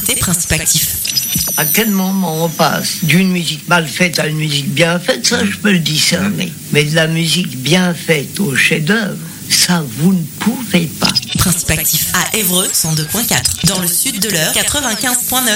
écoutez Principe Actif. À quel moment on passe d'une musique mal faite à une musique bien faite, ça je peux le discerner. Mais de la musique bien faite au chef-d'œuvre, ça vous ne pouvez pas. Principe Actif à Évreux 102.4, dans le sud de l'Eure 95.9.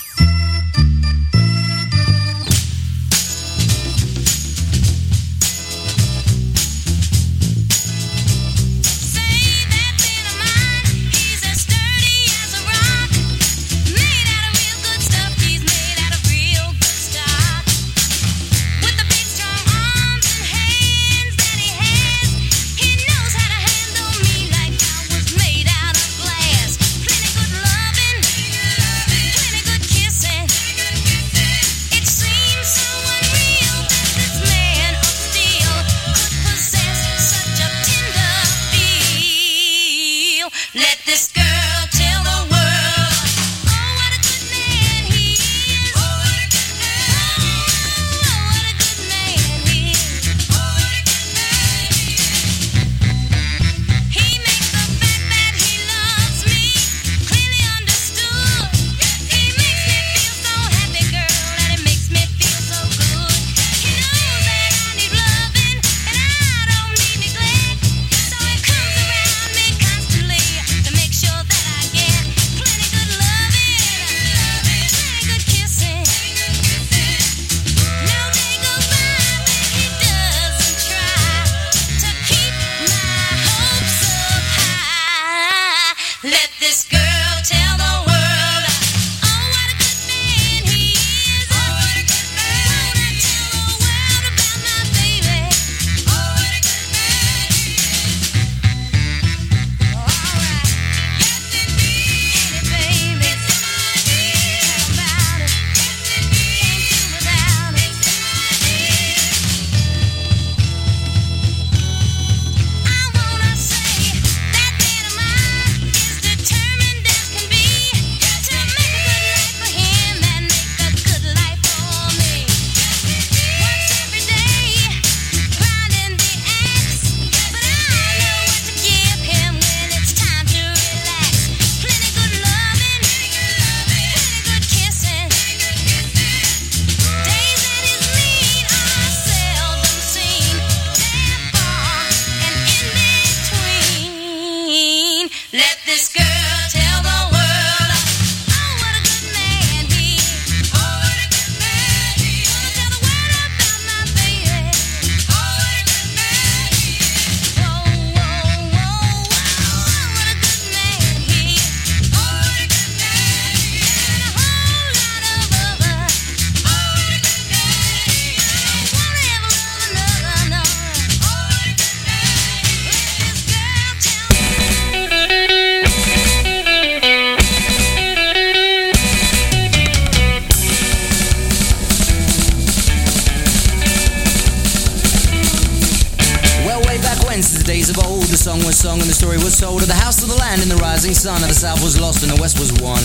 Song and the story was told of the house of the land and the rising sun of the south was lost and the west was won.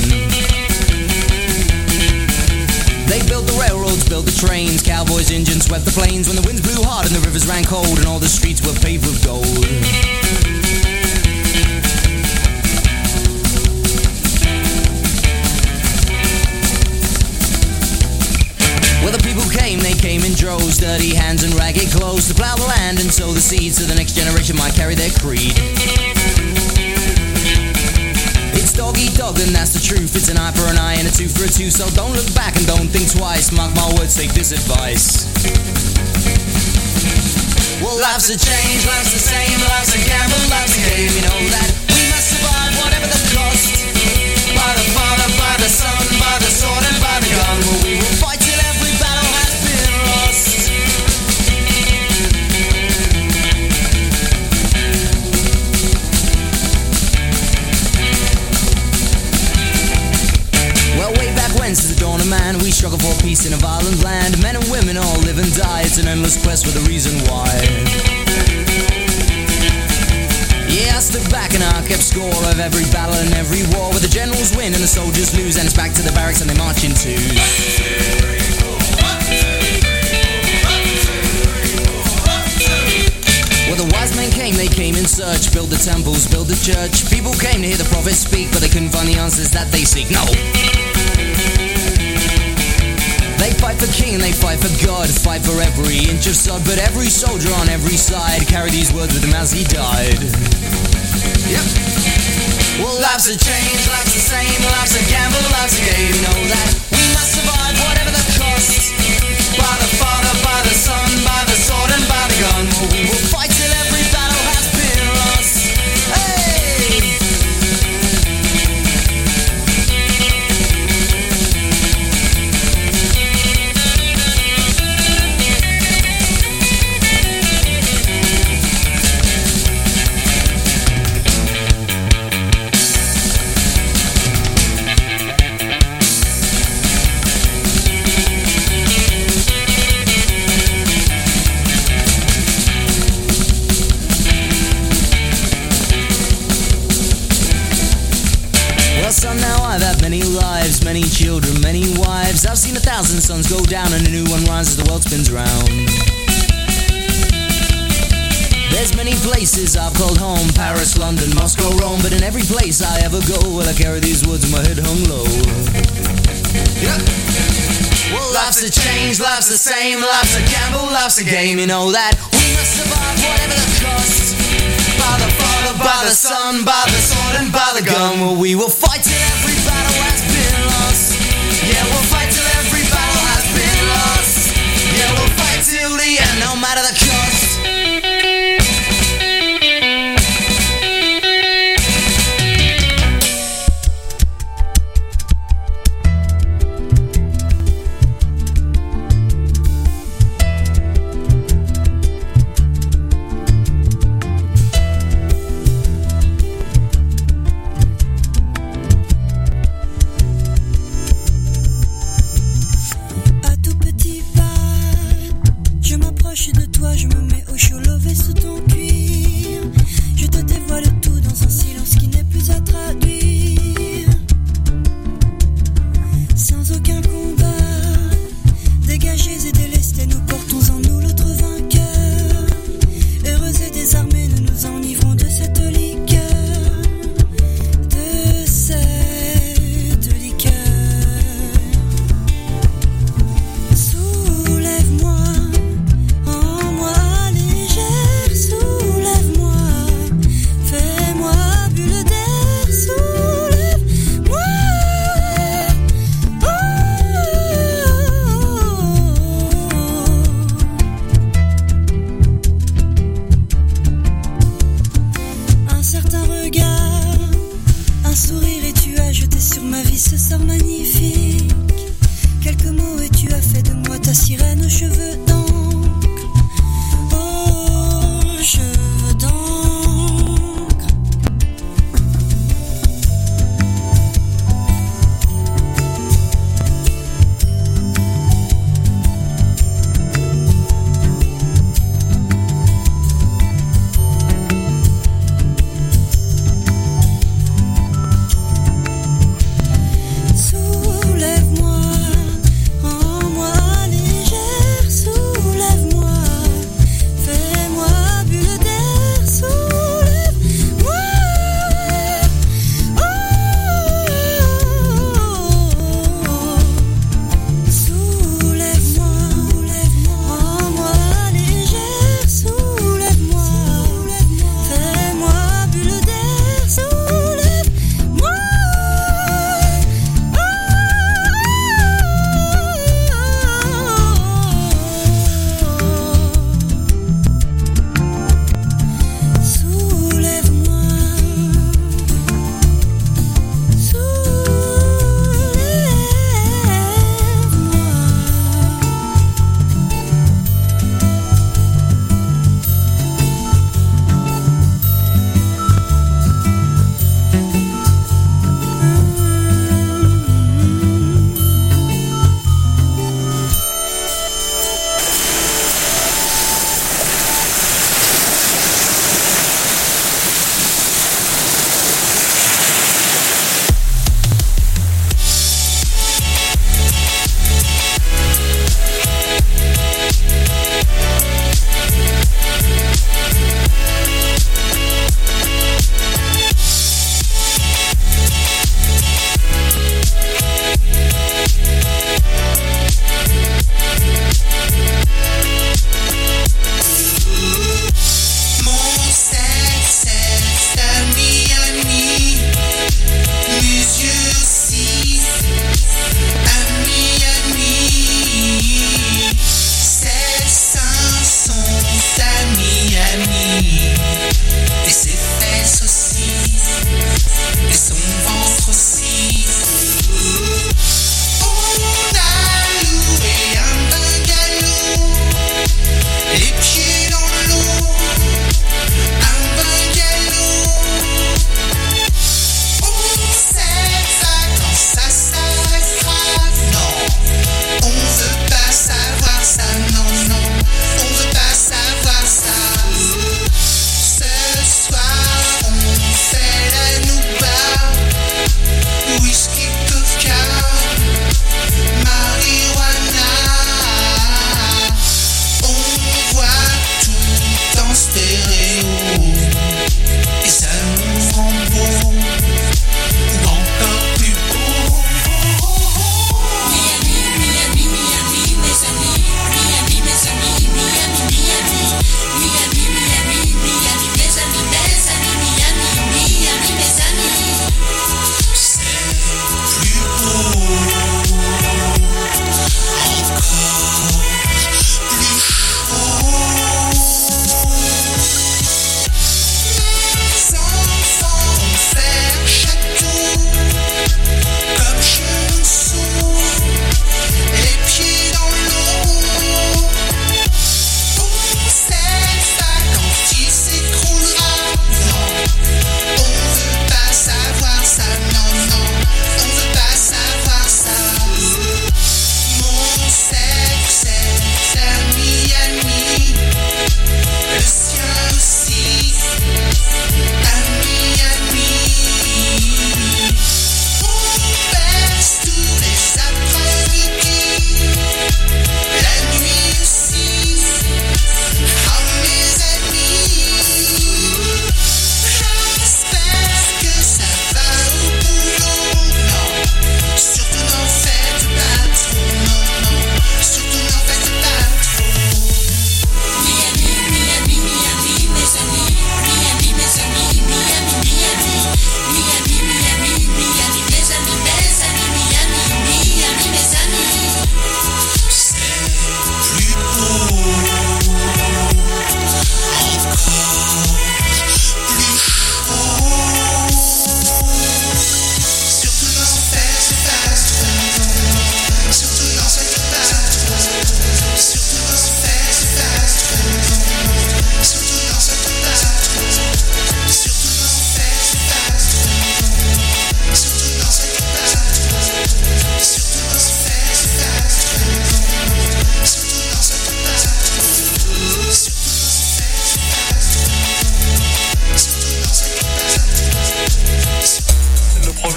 They built the railroads, built the trains, cowboys, engines swept the plains when the winds blew hard and the rivers ran cold and all the streets were paved with gold. Where the people came, they came in droves, dirty hands and ragged clothes to plow the land and sow the seeds so the next generation might carry their creed. It's dog eat dog and that's the truth. It's an eye for an eye and a tooth for a tooth. So don't look back and don't think twice. Mark my words, take this advice. Well, life's a change, life's the same, life's a gamble, life's a game. You know that we must survive whatever the cost. By the Father, by the Son, by the sword and by the gun. Well, we will fight till every battle has been lost. Well, way back when, since the dawn of man, we struggle for peace in a violent land. Men and women all live and die. It's an endless quest for the reason why. Yeah, I stood back and I kept score of every battle and every war, where the generals win and the soldiers lose, and it's back to the barracks and they march in twos. Well, the Wise men came, they came in search. Build the temples, build the church. People came to hear the prophets speak, but they couldn't find the answers that they seek. No. They fight for king and they fight for God, fight for every inch of sod, but every soldier on every side carried these words with him as he died. Yep. Well, life's a change, life's the same, life's a gamble, life's a game. You know that we must survive whatever the cost. By the Father, by the Son, by the sword and by the gun. Well, we will fight till every battle has been lost. Hey! Son, now I've had many lives, many children, many wives. I've seen 1,000 suns go down and a new one rises as the world spins round. There's many places I've called home, Paris, London, Moscow, Rome, but in every place I ever go, well, I carry these words in my head hung low. Yep. Well, life's a change, life's the same, life's a gamble, life's a game. You know that we must survive whatever the cost. By the Father, by the Son, by the sword and by the gun. Well, we will fight till every battle has been lost. Yeah, we'll fight till every battle has been lost. Yeah, we'll fight till the end, no matter the cost. Soulève-moi, rends-moi légère.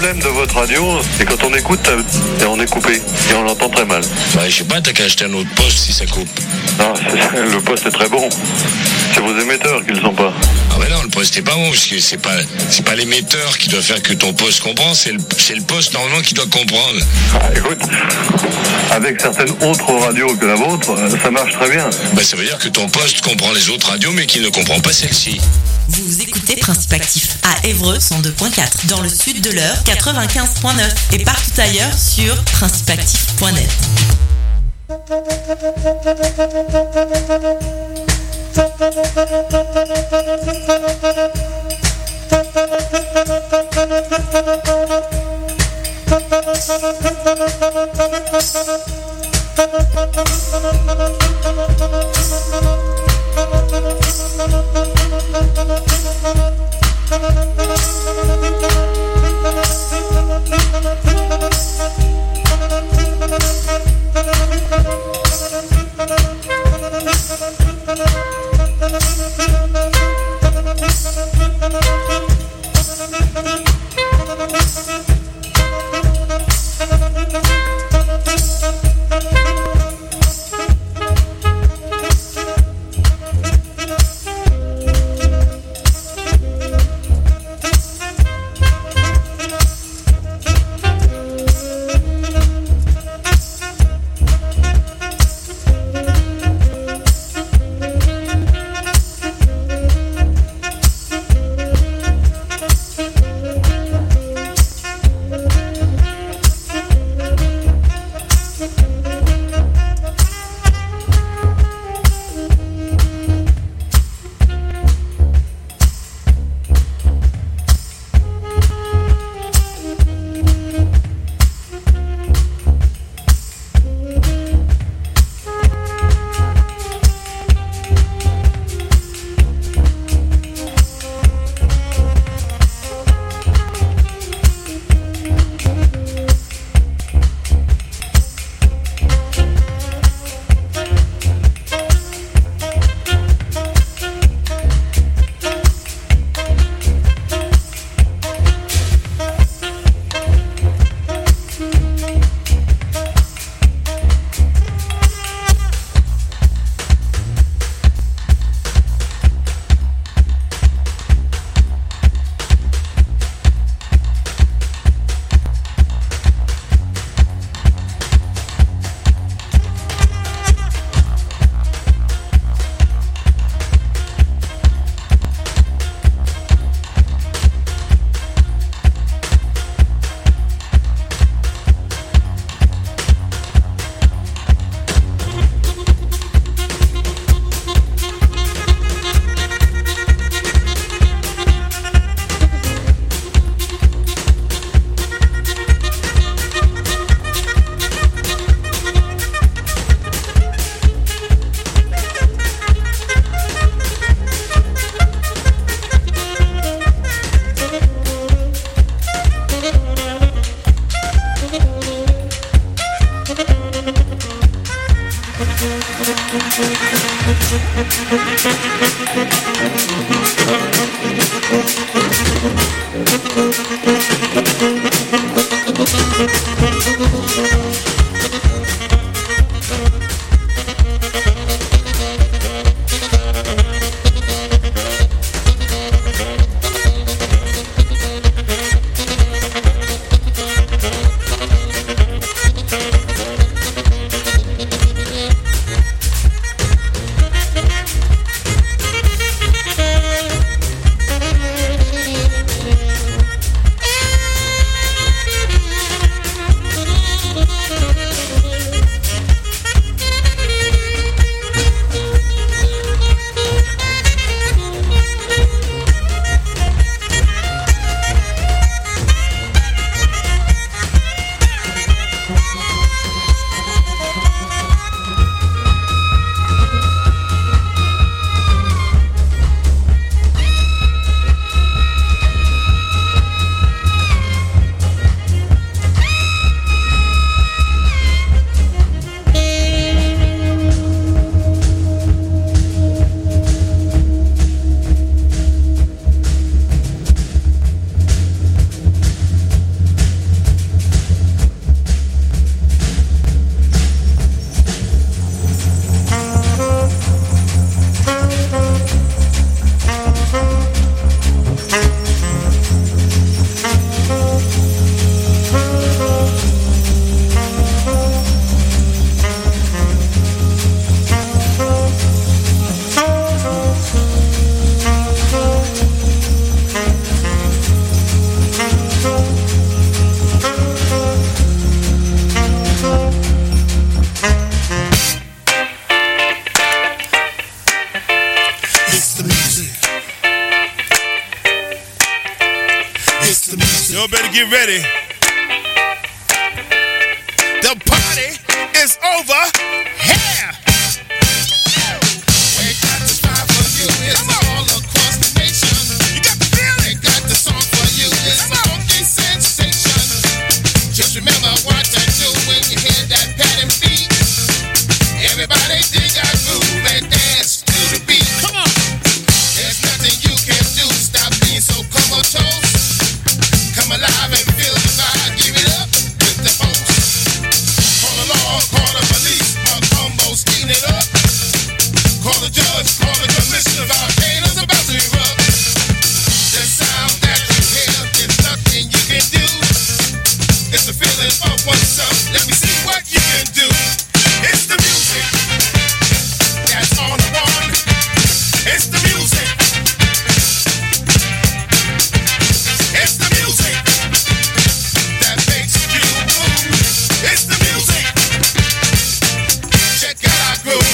problème de votre radio, c'est quand on écoute, et on est coupé. Et on l'entend très mal. Ouais, je sais pas, t'as qu'à acheter un autre poste si ça coupe. Non, le poste est très bon. C'est vos émetteurs qui le sont pas. Ah ouais non, le poste est pas bon, parce que c'est pas l'émetteur qui doit faire que ton poste comprend, c'est le poste normalement qui doit comprendre. Ah, écoute, avec certaines autres radios que la vôtre, ça marche très bien. Bah ça veut dire que ton poste comprend les autres radios, mais qu'il ne comprend pas celle-ci. Vous écoutez Principe Actif à Évreux 102.4, dans le sud de l'Eure 95.9 et partout ailleurs sur principeactif.net. It's the music. Y'all better get ready. The party is over here. We got the spot for you. It's all across the nation. You got the feeling. Got the song for you. It's a funky sensation. Just remember what to do when you hear that pattern beat. Everybody dig our groove and dance to the beat. Come on. There's nothing you can do. Stop being so comatose. Come alive and feel the vibe. Give it up with the folks. Call the law, call the police. My combo steam it up. Call the judge, call the commissioner. Volcanoes about to erupt. The sound that you hear is nothing you can do. It's the feeling of oneself. Let me see what you can do. It's the music that's on the one. It's the music. It's the music that makes you move. It's the music. Check out our groove.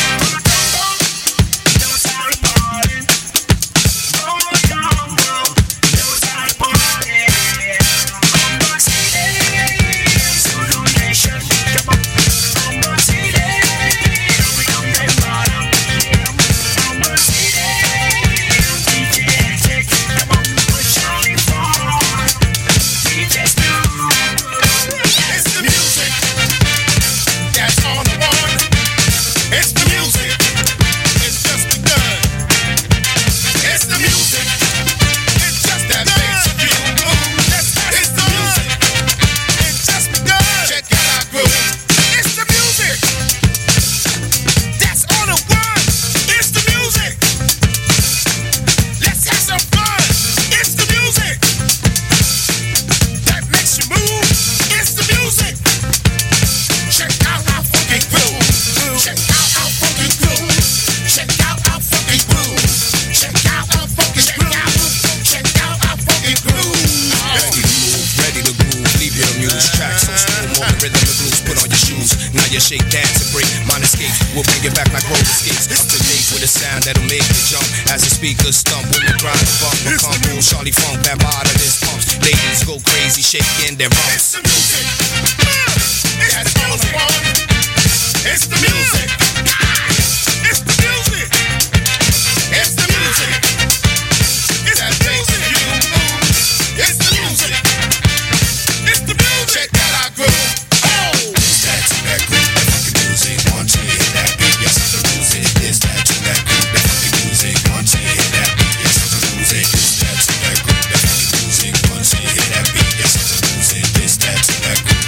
Shake, dance, and break. Mine escapes, we'll bring it back like roller skates. Up to date with a sound that'll make you jump as the speakers stump. Women grind the bump, become cool. Charlie Funk, bad out of this pumps. Ladies go crazy, shaking their bumps. It's the music. It's the music. It's the music. It's the music. It's the music. It's that makes you move. It's the music. It's the music. Check out our groove. That's that groove, that funky music. Want to hear that beat? Yes, it's the music. It's that to that groove, that funky music. Want to hear that beat? Yes, it's the music. It's that to that groove, that funky music. Want to hear that beat? Yes, it's the music. It's that to that groove.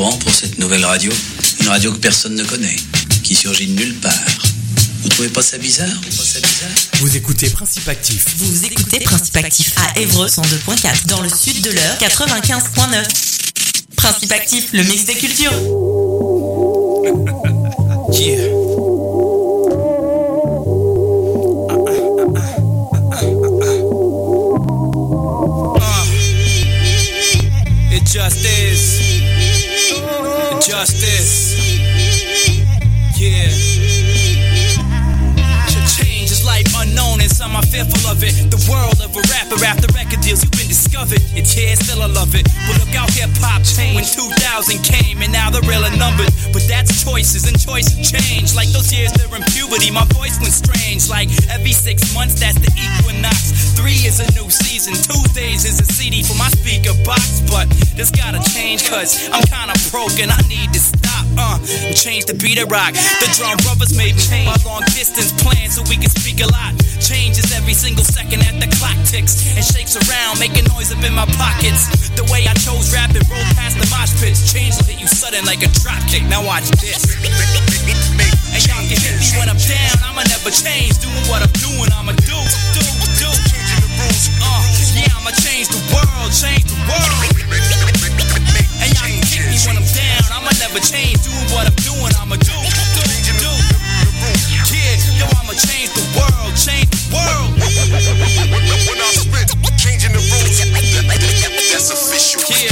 courant pour cette nouvelle radio. Une radio que personne ne connaît, qui surgit de nulle part. Vous trouvez pas ça bizarre? Vous écoutez Principe Actif. Vous écoutez Principe Actif à Évreux 102.4 dans le sud de l'Eure 95.9. Principe Actif, le mix des cultures. Yeah. It just is. It just is. Yeah. Change is life unknown and some are fearful of it. The world of a rapper after record deals, you've been discovered. It's here, still I love it. But look out, hip-hop changed when 2000 came and now they're real and numbered. But that's choices and choices change. Like those years they're in puberty, my voice went strange. Like every 6 months, that's the equinox. 3 is a new season, Tuesdays is a CD for my speaker box. But this gotta change cause I'm kinda broken, I need to stop and change the beat of rock. The drum brothers made me change my long distance plan so we can speak a lot. Changes every single second at the clock ticks and shakes around, making noise up in my pockets. The way I chose rap and rolled past the mosh pits, change will hit you sudden like a drop kick. Now watch this. And y'all can hit me when I'm down, I'ma never change. Doing what I'm doing, I'ma do. Yeah, I'ma change the world, change the world. And y'all can hit me when I'm down, I'ma never change. Doing what I'm doing, I'ma do. Yeah, yo, I'ma change the world, change the world. When I spit, changing the rules, that's official. Yeah.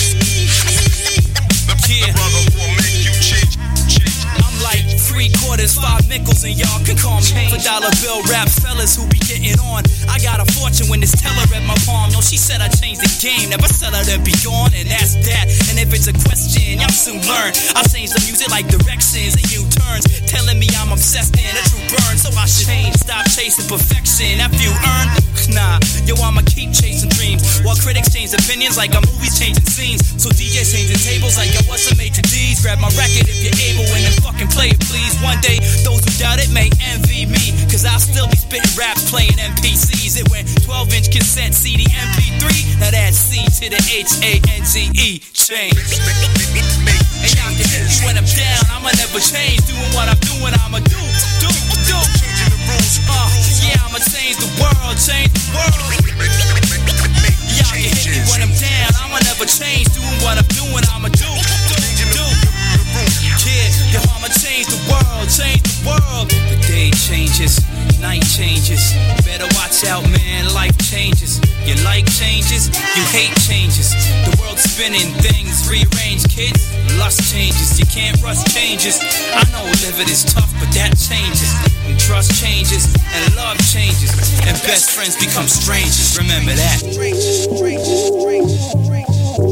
Yeah. Brother will make you change. I'm like 3/4, 5 nickels, and y'all can call me for dollar bill rap fellas who be getting on. I got a fortune when this teller at my palm. Yo, she said I changed the game, never said her to be gone, and that's that. And if it's a question, y'all soon learn. I'll change the music like directions and U-turns, telling me I'm obsessed in a true burn. So I should change, stop chasing perfection. After you earn, nah, yo, I'ma keep chasing dreams. While critics change opinions like a movie's changing scenes. So DJs changing tables like yo, what's a major D's? Grab my record if you're able and then fucking play it, please. One day, those who doubt it may envy me, cause I'll still be spitting rap playing MPCs. It went 12-inch cassette, CD, MP3. Now that's C to the H-A-N-G-E. Change. And y'all can hit me when I'm down, I'ma never change. Doing what I'm doing, I'ma do. Changing the rules. Yeah, I'ma change the world, change the world. Y'all can hit me when I'm down, I'ma never change. Doing what I'm doing, I'ma do. Yeah, yo, I'ma change the world, change the world. The day changes, night changes. Better watch out, man, life changes. Your like changes, you hate changes. The world's spinning, things rearrange, kids. Lust changes, you can't rush changes. I know living is tough, but that changes. And trust changes, and love changes. And best friends become strangers, remember that.